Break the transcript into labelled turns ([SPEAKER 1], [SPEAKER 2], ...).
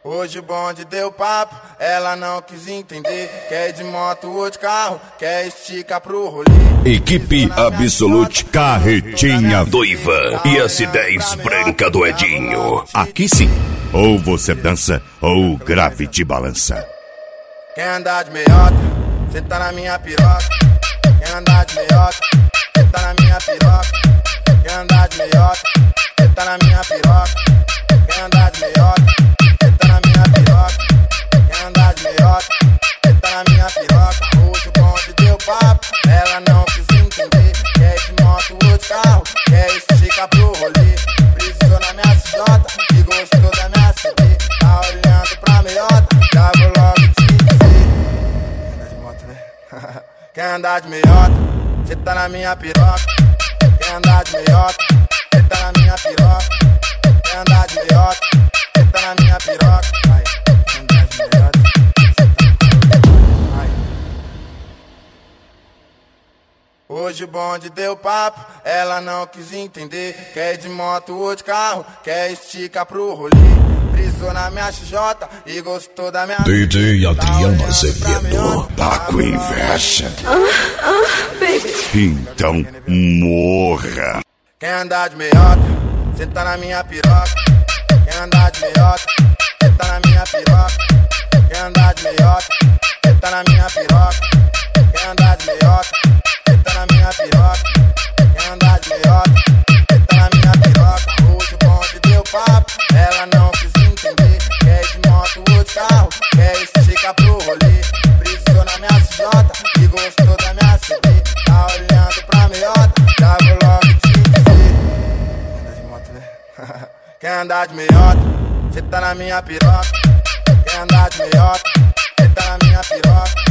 [SPEAKER 1] Hoje o bonde deu papo, ela não quis entender. Quer ir de moto ou de carro, quer esticar pro rolê.
[SPEAKER 2] Equipe Absolute Carretinha Doiva e S10 Branca do Edinho. Aqui sim, ou você dança ou o grave te balança.
[SPEAKER 1] Quer andar de meiota, cê tá na minha piroca. Quer andar de meiota, cê tá na minha piroca. Quer andar de meiota, cê tá na minha piroca. Quer andar de meiota, cê tá na minha piroca. Quer andar de meiota, cê tá na minha piroca. Hoje o bonde deu papo, ela não quis entender. Quer ir de moto ou de carro, quer esticar pro rolê. Precisou na minha CJ e gostou da minha CD. Tá olhando pra meiota, já vou logo te dizer. Quer andar de moto, né? Quer andar de meiota, cê tá na minha piroca. Quer andar de meiota, cê tá na minha piroca. Quer andar de meiota, cê tá na minha piroca. Vai, quer andar de meiota, cê tá na vai. Hoje o bonde deu papo, ela não quis entender. Quer ir de moto ou de carro, quer esticar pro rolê. Brisou na minha XJ e gostou da minha
[SPEAKER 2] DJ Adriano Azevedo, tá com inveja? Então morra.
[SPEAKER 1] Quer andar de meiota, cê tá na minha piroca. Quer andar de meiota, cê tá na minha piroca. Quer andar de meiota, cê tá na minha piroca. Quer andar de meiota, cê tá na minha piroca. Quer andar de meiota, cê tá na minha piroca. Hoje o bonde deu papo, ela não quis entender. Quer ir de moto ou de carro, quer esticar pro rolê. Precisou na minha CJ e gostou da minha CD. Tá olhando pra meiota, já vou logo te dizer. Quer andar de moto, né? Quer andar de meiota, cê tá na minha piroca. Quer andar de meiota, cê tá na minha piroca.